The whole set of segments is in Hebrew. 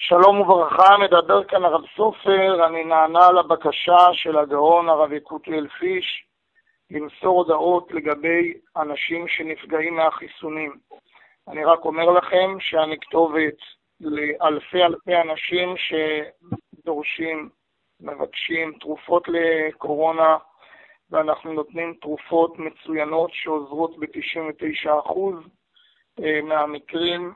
שלום וברכה, מדבר כאן הרב סופר. אני נענה לבקשה של הגאון הרב יקותיאל פיש למסור הודעות לגבי אנשים שנפגעים מהחיסונים. אני רק אומר לכם שאני כתובת לאלפי אנשים שדורשים, מבקשים תרופות לקורונה, ואנחנו נותנים תרופות מצוינות שעוזרות ב-99% מהמקרים.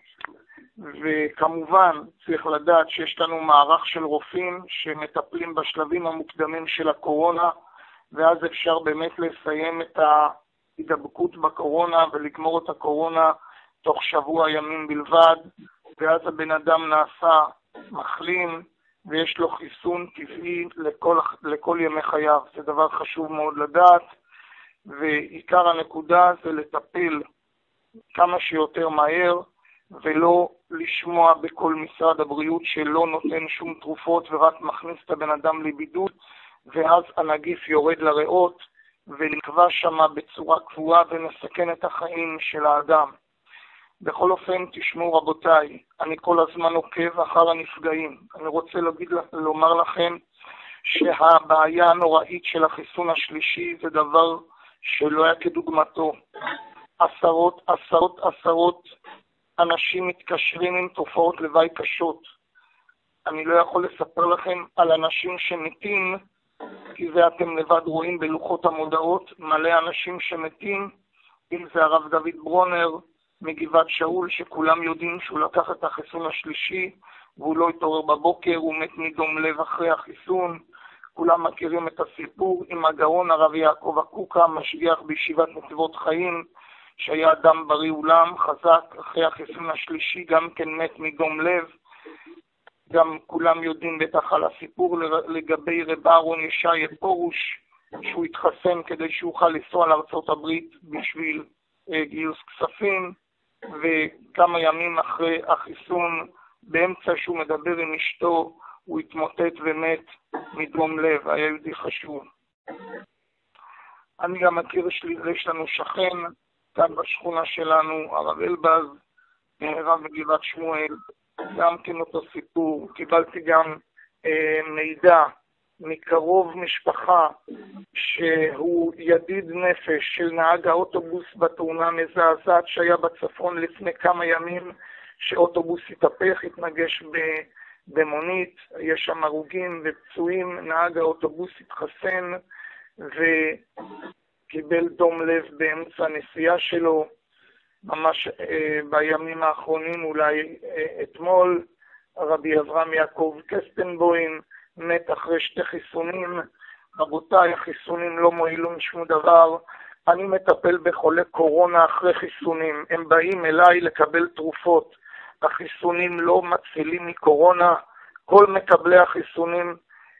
וכמובן צריך לדעת שיש לנו מערך של רופאים שמטפלים בשלבים המוקדמים של הקורונה, ואז אפשר באמת לסיים את ההידבקות בקורונה ולגמור את הקורונה תוך שבוע ימים בלבד, ואז הבן אדם נעשה מחלים ויש לו חיסון טבעי לכל ימי חייו. זה דבר חשוב מאוד לדעת, ועיקר הנקודה זה לטפל כמה שיותר מהר ולא לשמוע בכל משרד הבריאות שלא נותן שום תרופות ורק מכניס את הבן אדם לבידוד, ואז הנגיף יורד לריאות ונקבע שמה בצורה קבועה ונסכן את החיים של האדם. בכל אופן, תשמעו רבותיי, אני כל הזמן עוקב אחר הנפגעים. אני רוצה לומר לכם שהבעיה הנוראית של החיסון השלישי זה דבר שלא היה כדוגמתו. עשרות אנשים מתקשרים עם תופעות לוואי קשות. אני לא יכול לספר לכם על אנשים שמתים, כי זה אתם לבד רואים בלוחות המודעות, מלא אנשים שמתים, אם זה הרב דוד ברונר מגבעת שאול, שכולם יודעים שהוא לקח את החיסון השלישי, והוא לא התעורר בבוקר, הוא מת מדום לב אחרי החיסון. כולם מכירים את הסיפור עם הגאון הרב יעקב הקוקה, משגיח בישיבת נתיבות חיים, שהיה אדם בריא אולם, חזק, אחרי החיסון השלישי גם כן מת מדום לב. גם כולם יודעים בטח על הסיפור לגבי רב אהרון ישעיה פרוש, שהוא התחסן כדי שיוכל לנסוע לארצות הברית בשביל גיוס כספים, וכמה ימים אחרי החיסון, באמצע שהוא מדבר עם אשתו, הוא התמוטט ומת מדום לב. היה יהודי חשוב. אני גם מכיר, יש לנו שכן כאן בשכונה שלנו, הרב אלבז, רב בגבעת שמואל, גם כן אותו סיפור. קיבלתי גם מידע מקרוב משפחה שהוא ידיד נפש של נהג האוטובוס בתאונה מזעזעת שהיה בצפון לפני כמה ימים, שאוטובוס התהפך, התנגש במונית, יש שם הרוגים ופצועים. נהג האוטובוס התחסן וקיבל דום לב באמצע הנסיעה שלו, ממש בימים האחרונים, אולי אתמול. רבי אברהם יעקב קסטנבוים מת אחרי 2 חיסונים. רבותיי, החיסונים לא מועילים שום דבר. אני מטפל בחולי קורונה אחרי חיסונים, הם באים אליי לקבל תרופות. החיסונים לא מצילים מקורונה. כל מקבלי החיסונים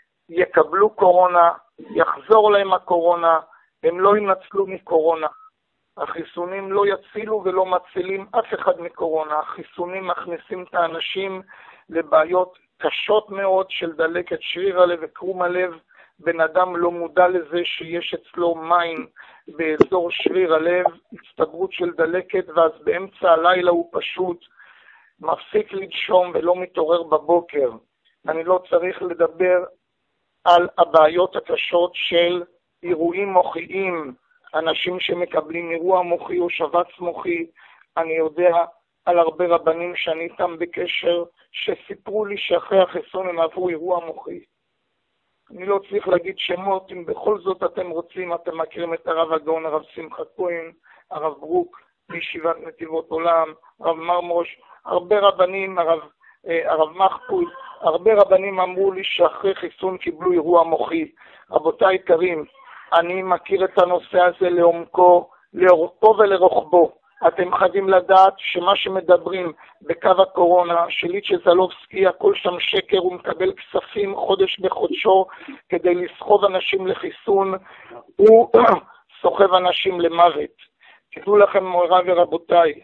יקבלו קורונה, יחזור להם הקורונה, הם לא ינצלו מקורונה. החיסונים לא יצילו ולא מצילים אף אחד מקורונה. החיסונים מכניסים את האנשים לבעיות קשות מאוד של דלקת שריר הלב וקרום הלב. בן אדם לא מודע לזה שיש אצלו מים באזור שריר הלב, הצטברות של דלקת, ואז באמצע הלילה הוא פשוט מפסיק לנשום ולא מתעורר בבוקר. אני לא צריך לדבר על הבעיות הקשות של אירועים מוחיים, אנשים שמקבלים אירוע מוחי או שבץ מוחי. אני יודע על הרבה רבנים שאני איתם בקשר שסיפרו לי שאחרי החיסון הם עברו אירוע מוחי. אני לא צריך להגיד שמות, אם בכל זאת אתם רוצים, אתם מכירים את הרב הגאון, הרב שמחה כהן, הרב ברוק בישיבת נתיבות עולם, הרב מרמוש, הרבה רבנים, הרב מחפול, הרבה רבנים אמרו לי שאחרי חיסון קיבלו אירוע מוחי. רבותיי יקרים, אני מכיר את הנושא הזה לעומקו, לאורכו ולרוחבו. אתם חייבים לדעת שמה שמדברים בקו הקורונה, שליצ'ה זלובסקי, הכל שם שקר, הוא מקבל כספים חודש בחודשו כדי לסחוב אנשים לחיסון, הוא סוחב אנשים למוות. תדעו לכם מוריי ורבותיי,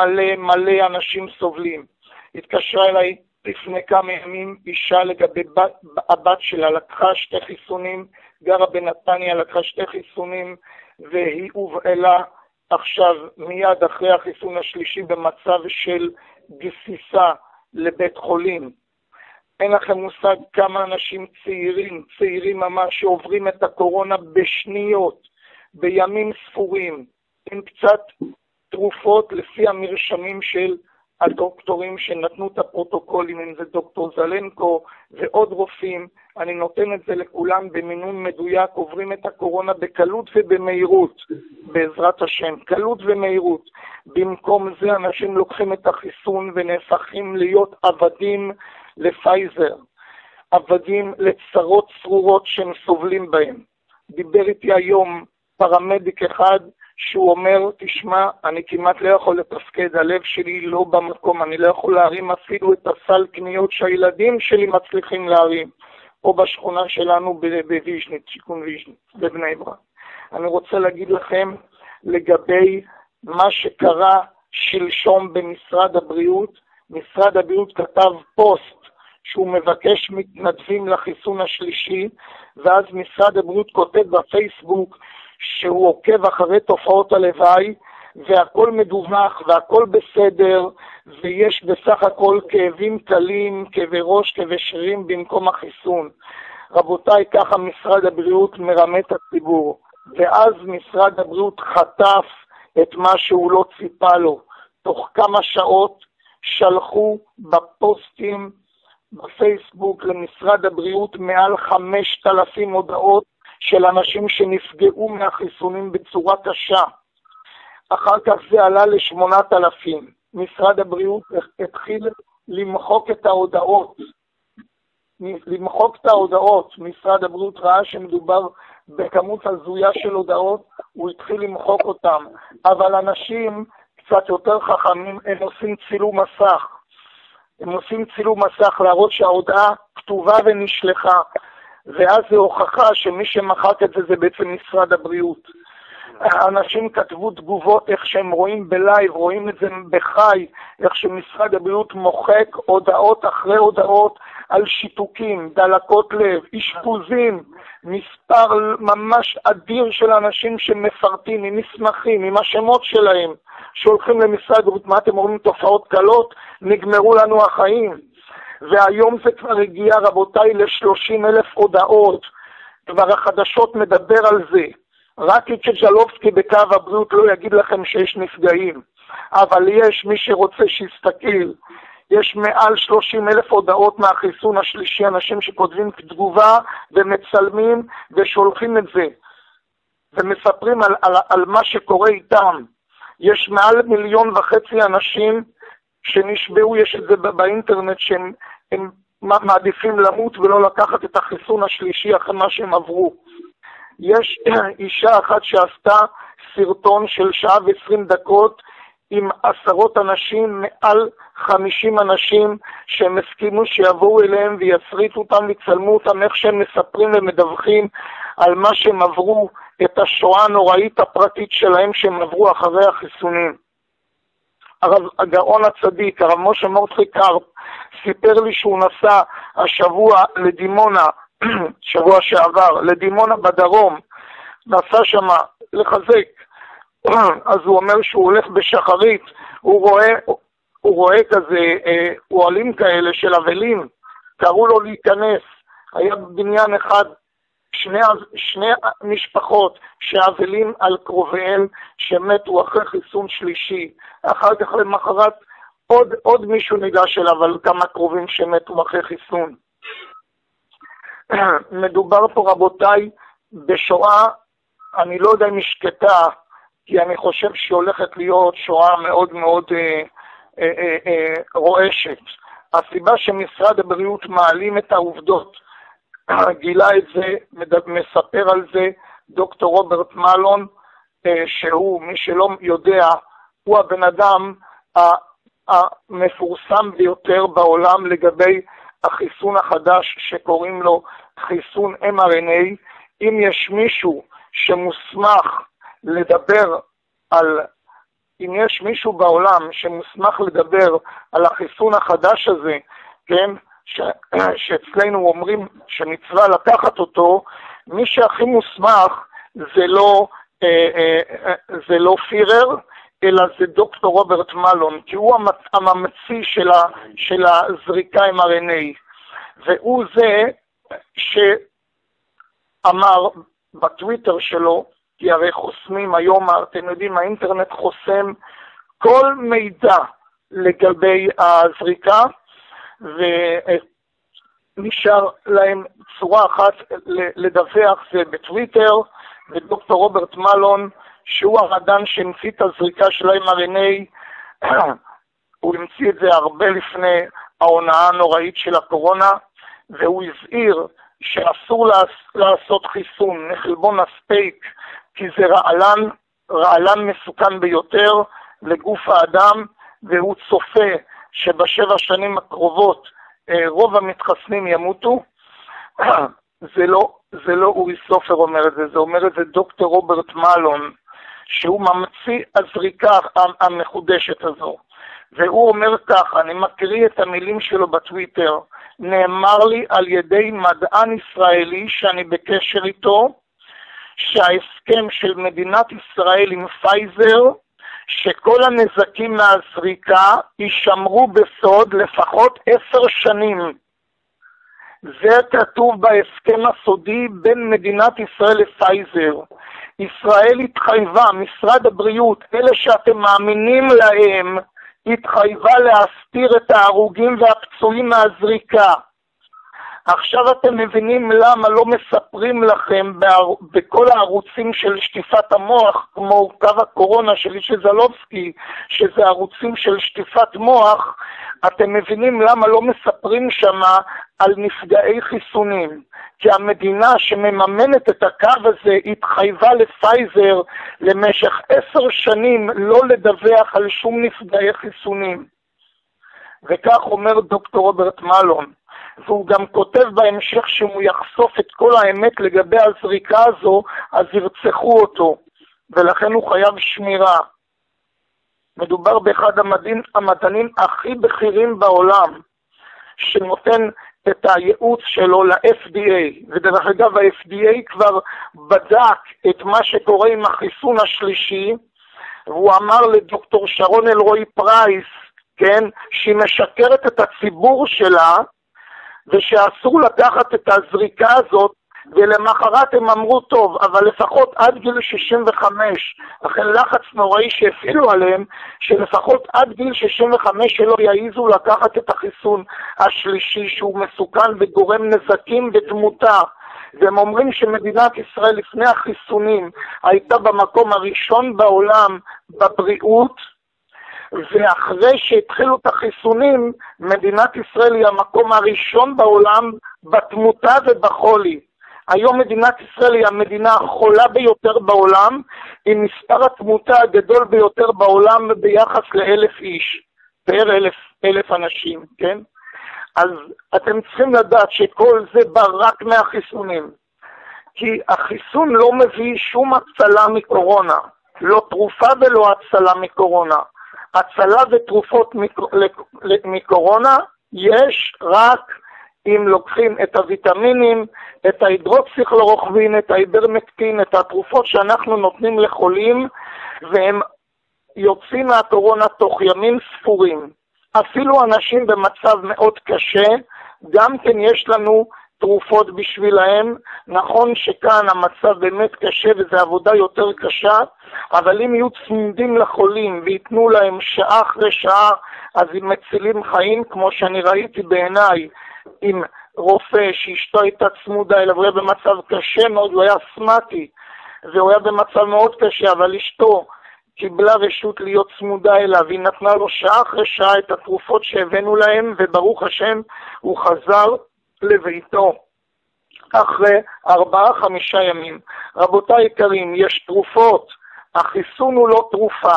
מלא אנשים סובלים. התקשרה אליי לפני כמה ימים אישה לגבי הבת שלה, לקחה 2 חיסונים, גרה בנתניה, לקחה 2 חיסונים, והיא הובהלה עכשיו מיד אחרי החיסון השלישי במצב של גסיסה לבית חולים. אין לכם מושג כמה אנשים צעירים ממש, שעוברים את הקורונה בשניות, בימים ספורים, עם קצת תרופות לפי המרשמים של הדוקטורים שנתנו את הפרוטוקולים, אם זה דוקטור זלנקו ועוד רופאים. אני נותן את זה לכולם במינון מדויק, עוברים את הקורונה בקלות ובמהירות, בעזרת השם, קלות ומהירות. במקום זה אנשים לוקחים את החיסון ונהפכים להיות עבדים לפייזר, עבדים לצרות צרורות שהם סובלים בהם. דיבר איתי היום פרמדיק אחד שהוא אומר, תשמע, אני כמעט לא יכול לתפקד, הלב שלי לא במקום, אני לא יכול להרים אפילו את הסל קניות שהילדים שלי מצליחים להרים, פה בשכונה שלנו בוויז'ניץ, שיכון ויז'ניץ, בבני ברק. אני רוצה להגיד לכם לגבי מה שקרה שלשום במשרד הבריאות. משרד הבריאות כתב פוסט שהוא מבקש מתנדבים לחיסון השלישי, ואז משרד הבריאות כותב בפייסבוק שהוא עוקב אחרי תופעות הלוואי, והכל מדווח והכל בסדר, ויש בסך הכל כאבים קלים, כאבי ראש, כאבי שרירים במקום החיסון. רבותיי, ככה משרד הבריאות מרמה את הציבור. ואז משרד הבריאות חטף את מה שהוא לא ציפה לו. תוך כמה שעות שלחו בפוסטים בפייסבוק למשרד הבריאות מעל 5,000 הודעות של אנשים שנפגעו מהחיסונים בצורה קשה. אחר כך זה עלה ל8,000. משרד הבריאות התחיל למחוק את ההודעות. משרד הבריאות ראה שמדובר בכמות הזויה של הודעות, הוא התחיל למחוק אותם. אבל אנשים קצת יותר חכמים, הם עושים צילום מסך. הם עושים צילום מסך להראות שההודעה כתובה ונשלחה. ואז זה הוכחה שמי שמחק את זה זה בעצם משרד הבריאות. אנשים כתבו תגובות איך שהם רואים בלייב, רואים את זה בחי, איך שמשרד הבריאות מוחק הודעות אחרי הודעות על שיתוקים, דלקות לב, אשפוזים, מספר ממש אדיר של אנשים שמפרטים עם מסמכים, עם השמות שלהם, שהולכים למשרד הבריאות. מה אתם אומרים, תופעות קלות? נגמרו לנו החיים. והיום זה כבר הגיע, רבותיי, ל30,000 הודעות. כבר החדשות מדבר על זה. רק איצ'ג'לובסקי בקו הבריאות לא יגיד לכם שיש נפגעים. אבל יש, מי שרוצה שיסתכל, יש מעל 30,000 הודעות מהחיסון השלישי, אנשים שכותבים תגובה ומצלמים ושולחים את זה. ומספרים על מה שקורה איתם. יש מעל 1.5 מיליון אנשים שנשבעו, יש את זה באינטרנט, שהם מעדיפים למות ולא לקחת את החיסון השלישי אחרי מה שהם עברו. יש אישה אחת שעשתה סרטון של 1:20 עם 10 אנשים, מעל 50 אנשים שהם הסכימו שיבואו אליהם ויסריטו אותם ויצלמו אותם איך שהם מספרים ומדווחים על מה שהם עברו, את השואה הנוראית הפרטית שלהם שהם עברו אחרי החיסונים. הגאון הצדיק, הרב משה מרדכי קרפ, סיפר לי שהוא נסע השבוע לדימונה, שבוע שעבר, לדימונה בדרום, נסע שם לחזק. אז הוא אומר שהוא הולך בשחרית, הוא רואה כזה אוהלים כאלה של אבלים, קראו לו להיכנס. היה בניין אחד, שני משפחות שאבלים על קרוביהם שמתו אחרי חיסון שלישי. אחר כך למחרת עוד מישהו ניגש אליו על כמה קרובים שמתו אחרי חיסון. מדובר פה, רבותיי, בשואה, אני לא יודע אם היא שקטה, כי אני חושב שהיא הולכת להיות שואה מאוד מאוד רועשת. הסיבה שמשרד הבריאות מעלים את העובדות, גילה את זה, מספר על זה דוקטור רוברט מלון, שהוא, מי שלא יודע, הוא הבן אדם המפורסם ביותר בעולם לגבי החיסון החדש שקוראים לו חיסון mRNA. אם יש מישהו שמוסמך לדבר אם יש מישהו בעולם שמוסמך לדבר על החיסון החדש הזה, כן, שאצלנו אומרים שמצווה לקחת אותו, מי שהכי מוסמך זה לא פירר, אלא זה דוקטור רוברט מלון, כי הוא הממציא של הזריקה mRNA, והוא זה שאמר בטוויטר שלו, כי הרי חוסמים היום, אתם יודעים, האינטרנט חוסם כל מידע לגבי הזריקה, ונשאר להם צורה אחת לדווח, זה בטוויטר, ודוקטור רוברט מלון, שהוא הרדן שהמציא את הזריקה של mRNA, הוא המציא את זה הרבה לפני ההונאה הנוראית של הקורונה, והוא הזהיר שאסור לעשות חיסון לחלבון הספייק, כי זה רעלן מסוכן ביותר לגוף האדם, והוא צופה שבשבע שנים הקרובות רוב המתחסנים ימותו. זה לא אורי סופר אומר את זה, זה אומר את זה דוקטור רוברט מלון, שהוא ממציא הזריקה המחודשת הזו. והוא אומר כך, אני מקריא את המילים שלו בטוויטר, נאמר לי על ידי מדען ישראלי שאני בקשר איתו, שההסכם של מדינת ישראל עם פייזר, שכל הנזקים מהזריקה יישמרו בסוד לפחות 10 שנים. זה כתוב בהסכם הסודי בין מדינת ישראל לפייזר. ישראל התחייבה, משרד הבריאות, אלה שאתם מאמינים להם, התחייבה להסתיר את ההרוגים והפצועים מהזריקה. עכשיו אתם מבינים למה לא מספרים לכם בכל הערוצים של שטיפת המוח, כמו קו הקורונה של איש זלובסקי, שזה ערוצים של שטיפת מוח, אתם מבינים למה לא מספרים שמה על נפגעי חיסונים. כי המדינה שמממנת את הקו הזה התחייבה לפייזר למשך 10 שנים לא לדווח על שום נפגעי חיסונים. וכך אומר דוקטור רוברט מלון. והוא גם כותב בהמשך שהוא יחשוף את כל האמת לגבי הזריקה הזו, אז ירצחו אותו, ולכן הוא חייב שמירה. מדובר באחד המדענים הכי בכירים בעולם, שנותן את הייעוץ שלו ל-FDA, ודרך אגב ה-FDA כבר בדק את מה שקורה עם החיסון השלישי, והוא אמר לדוקטור שרון אלרועי פרייס, כן, שהיא משקרת את הציבור שלה, ושאסור לקחת את הזריקה הזאת, ולמחרת הם אמרו טוב, אבל לפחות עד גיל 65, אחרי לחץ נוראי שהפעילו עליהם, שלפחות עד גיל 65 שלא יעיזו לקחת את החיסון השלישי, שהוא מסוכן וגורם נזקים ותמותה. והם אומרים שמדינת ישראל לפני החיסונים הייתה במקום הראשון בעולם בבריאות, ואחרי שהתחילו את החיסונים, מדינת ישראל היא המקום הראשון בעולם בתמותה ובחולי. היום מדינת ישראל היא המדינה החולה ביותר בעולם, עם מספר התמותה הגדול ביותר בעולם ביחס ל1,000 איש, פר 1,000 אנשים, כן? אז אתם צריכים לדעת שכל זה בא רק מהחיסונים, כי החיסון לא מביא שום הצלה מקורונה, לא תרופה ולא הצלה מקורונה. הצלה ותרופות מקורונה יש רק אם לוקחים את הוויטמינים, את ההידרוקסיכלורוכווין, את ההיברמקטין, את התרופות שאנחנו נותנים לחולים, והם יוצאים מהקורונה תוך ימים ספורים. אפילו אנשים במצב מאוד קשה, גם כן יש לנו תרופות בשבילהם. נכון שכאן המצב באמת קשה וזו עבודה יותר קשה, אבל אם יהיו צמודים לחולים ויתנו להם שעה אחרי שעה, אז הם מצילים חיים, כמו שאני ראיתי בעיניי עם רופא שאשתו הייתה צמודה אליו, הוא היה במצב קשה מאוד, הוא היה אסמטי והוא היה במצב מאוד קשה, אבל אשתו קיבלה רשות להיות צמודה אליו, היא נתנה לו שעה אחרי שעה את התרופות שהבאנו להם, וברוך השם הוא חזר לביתו אחרי 4-5 ימים. רבותיי יקרים, יש תרופות, החיסון הוא לא תרופה,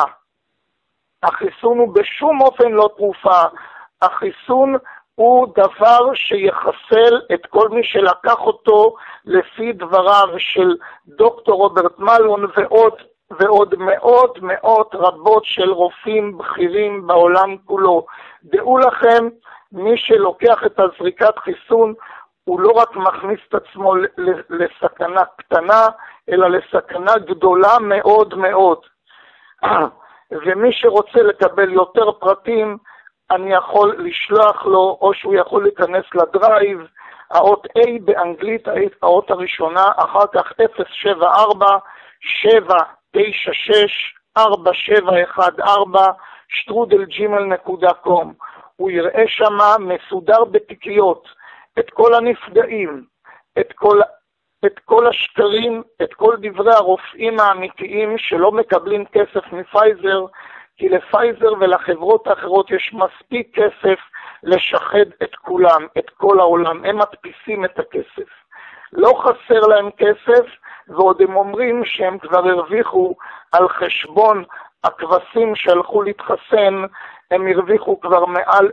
החיסון הוא בשום אופן לא תרופה, החיסון הוא דבר שיחסל את כל מי שלקח אותו לפי דבריו של דוקטור רוברט מלון ועוד מאות רבות של רופאים בכירים בעולם כולו. דעו לכם, מי שלוקח את הזריקת חיסון הוא לא רק מכניס את עצמו לסכנה קטנה, אלא לסכנה גדולה מאוד מאוד. ומי שרוצה לקבל יותר פרטים, אני יכול לשלוח לו, או שהוא יכול להיכנס לדרייב, האות A באנגלית, האות הראשונה, אחר כך 074-796-4714, הוא יראה שמה מסודר בתיקיות, את כל הנפגעים, את כל השקרים, את כל דברי הרופאים האמיתיים שלא מקבלים כסף מפייזר, כי לפייזר ולחברות האחרות יש מספיק כסף לשחד את כולם, את כל העולם. הם מדפיסים את הכסף. לא חסר להם כסף, ועוד הם אומרים שהם כבר הרוויחו על חשבון הכבשים שהלכו להתחסן, הם הרוויחו כבר מעל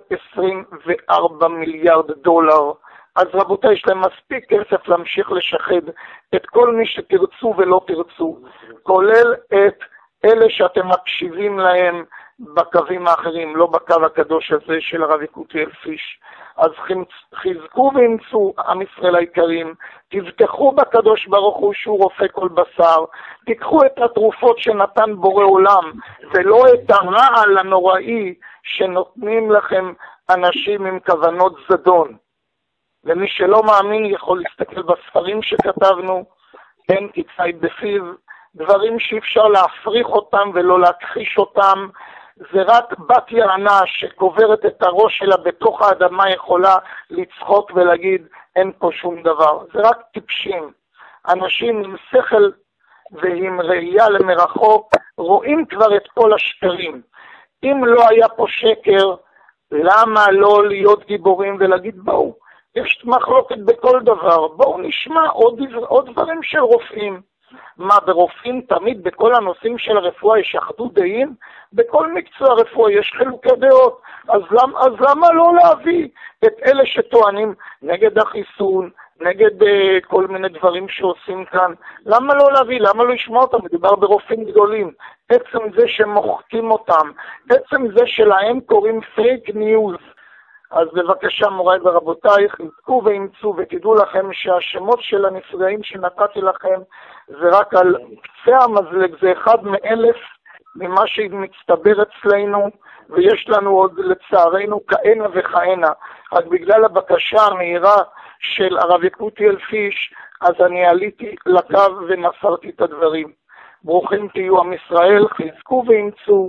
24 מיליארד דולר. אז רבותיי, יש להם מספיק כסף להמשיך לשחד את כל מי שתרצו ולא תרצו, כולל את אלה שאתם מקשיבים להם בקווים האחרים, לא בקו הקדוש הזה של הרב יקותיאל פיש. אז חזקו ואמצו, עם ישראל היקרים, תבטחו בקדוש ברוך הוא שהוא רופא כל בשר, תיקחו את התרופות שנתן בורא עולם, ולא את הרעל הנוראי שנותנים לכם אנשים עם כוונות זדון. ומי שלא מאמין יכול להסתכל בספרים שכתבנו, כן, תצאי בפיו, דברים שאי אפשר להפריך אותם ולא להכחיש אותם, זה רק בת יענה שקוברת את הראש שלה בתוך האדמה יכולה לצחוק ולהגיד אין פה שום דבר. זה רק טיפשים. אנשים עם שכל ועם ראייה למרחוק רואים כבר את כל השקרים. אם לא היה פה שקר, למה לא להיות גיבורים ולהגיד בואו, יש מחלוקת בכל דבר, בואו נשמע עוד דברים של רופאים. מה, ברופאים תמיד בכל הנושאים של הרפואה יש אחדות דעים? בכל מקצוע הרפואה יש חילוקי דעות, אז למה לא להביא את אלה שטוענים נגד החיסון, נגד כל מיני דברים שעושים כאן? למה לא להביא? למה לא לשמוע אותם? מדובר ברופאים גדולים. עצם זה שמוחקים אותם, עצם זה שלהם קוראים פייק ניוז. אז בבקשה מוריי ורבותיי, חזקו ואמצו ותדעו לכם שהשמות של הנפגעים שנתתי לכם זה רק על קצה המזלג, זה אחד מאלף ממה שמצטבר אצלנו, ויש לנו עוד לצערנו כהנה וכהנה. רק בגלל הבקשה המהירה של הרב יקותיאל פיש, אז אני עליתי לקו ומסרתי את הדברים. ברוכים תהיו עם ישראל, חזקו ואמצו,